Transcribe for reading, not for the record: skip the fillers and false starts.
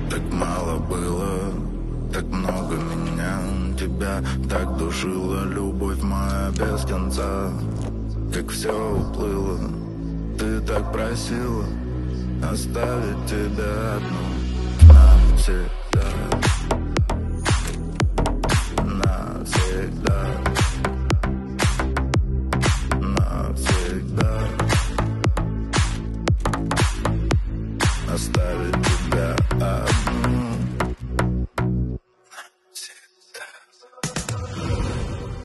Так мало было, так много меня. Тебя так душила любовь моя без конца. Как все уплыло, ты так просила оставить тебя одну навсегда. Навсегда. Навсегда. Оставить тебя